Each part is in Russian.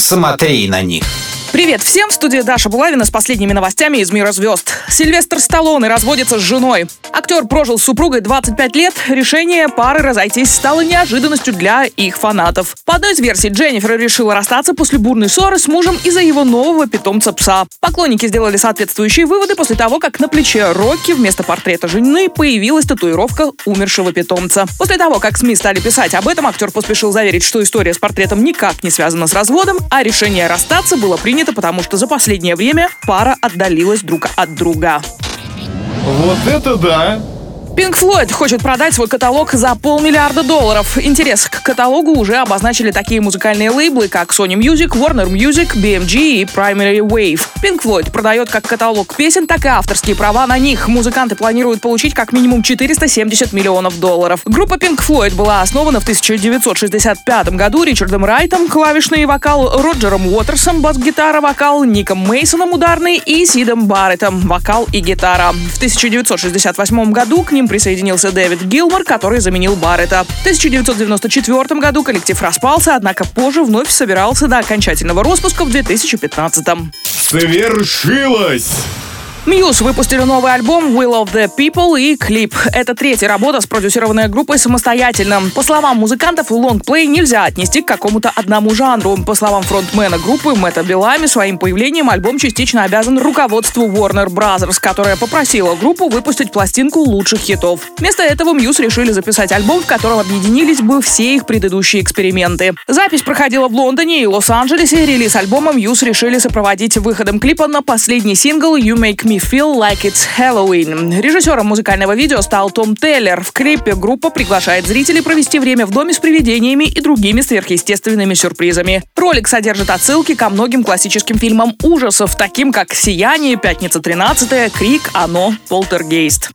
Смотри на них. Привет всем, в студии Даша Булавина с последними новостями из мира звезд. Сильвестр Сталлоне разводится с женой. Актер прожил с супругой 25 лет. Решение пары разойтись стало неожиданностью для их фанатов. По одной из версий, Дженнифер решила расстаться после бурной ссоры с мужем из-за его нового питомца-пса. Поклонники сделали соответствующие выводы после того, как на плече Рокки вместо портрета жены появилась татуировка умершего питомца. После того, как СМИ стали писать об этом, актер поспешил заверить, что история с портретом никак не связана с разводом, а решение расстаться было принято, потому что за последнее время пара отдалилась друг от друга. Вот это да! Pink Floyd хочет продать свой каталог за $500 миллиарда. Интерес к каталогу уже обозначили такие музыкальные лейблы, как Sony Music, Warner Music, BMG и Primary Wave. Pink Floyd продает как каталог песен, так и авторские права на них. Музыканты планируют получить как минимум $470 миллионов. Группа Pink Floyd была основана в 1965 году Ричардом Райтом, клавишный и вокал, Роджером Уотерсом, бас-гитара, вокал, Ником Мейсоном, ударный, и Сидом Барреттом, вокал и гитара. В 1968 году к ним присоединился Дэвид Гилмор, который заменил Барретта. В 1994 году коллектив распался, однако позже вновь собирался до окончательного распуска в 2015. Свершилось! Muse выпустили новый альбом «We Love the People» и клип. Это третья работа, спродюсированная группой самостоятельно. По словам музыкантов, лонгплей нельзя отнести к какому-то одному жанру. По словам фронтмена группы Мэтта Беллами, своим появлением альбом частично обязан руководству Warner Brothers, которая попросила группу выпустить пластинку лучших хитов. Вместо этого Muse решили записать альбом, в котором объединились бы все их предыдущие эксперименты. Запись проходила в Лондоне и Лос-Анджелесе. Релиз альбома Muse решили сопроводить выходом клипа на последний сингл «You Make Me Feel Like It's Halloween». Режиссером музыкального видео стал Том Теллер. В клипе группа приглашает зрителей провести время в доме с привидениями и другими сверхъестественными сюрпризами. Ролик содержит отсылки ко многим классическим фильмам ужасов, таким как «Сияние», «Пятница 13», «Крик», «Оно», «Полтергейст».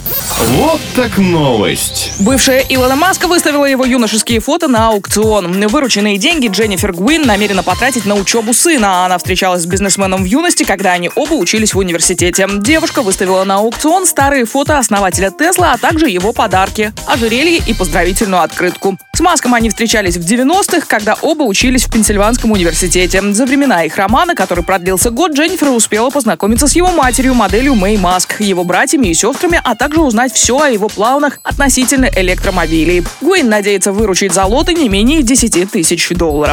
Вот так новость! Бывшая Илона Маска выставила его юношеские фото на аукцион. Вырученные деньги Дженнифер Гуин намерена потратить на учебу сына. Она встречалась с бизнесменом в юности, когда они оба учились в университете. Девушка выставила на аукцион старые фото основателя Тесла, а также его подарки – ожерелье и поздравительную открытку. С Маском они встречались в 90-х, когда оба учились в Пенсильванском университете. За времена их романа, который продлился год, Дженнифер успела познакомиться с его матерью, моделью Мэй Маск, его братьями и сестрами, а также узнать все о его планах относительно электромобилей. Гуин надеется выручить за лоты не менее $10 тысяч.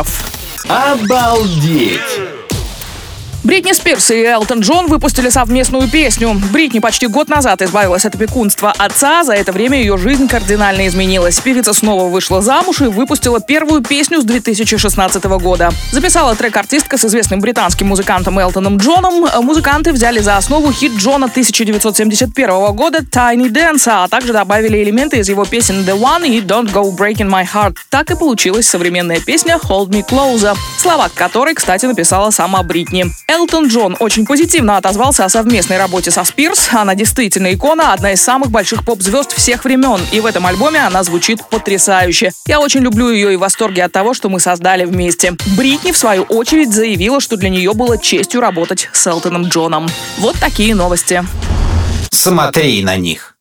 Обалдеть! Бритни Спирс и Элтон Джон выпустили совместную песню. Бритни почти год назад избавилась от опекунства отца, за это время ее жизнь кардинально изменилась. Певица снова вышла замуж и выпустила первую песню с 2016 года. Записала трек артистка с известным британским музыкантом Элтоном Джоном. Музыканты взяли за основу хит Джона 1971 года «Tiny Dancer», а также добавили элементы из его песен «The One» и «Don't Go Breaking My Heart». Так и получилась современная песня «Hold Me Closer», слова которой, кстати, написала сама Бритни. Элтон Джон очень позитивно отозвался о совместной работе со Спирс. Она действительно икона, одна из самых больших поп-звезд всех времен. И в этом альбоме она звучит потрясающе. Я очень люблю ее и в восторге от того, что мы создали вместе. Бритни, в свою очередь, заявила, что для нее было честью работать с Элтоном Джоном. Вот такие новости. Смотри на них.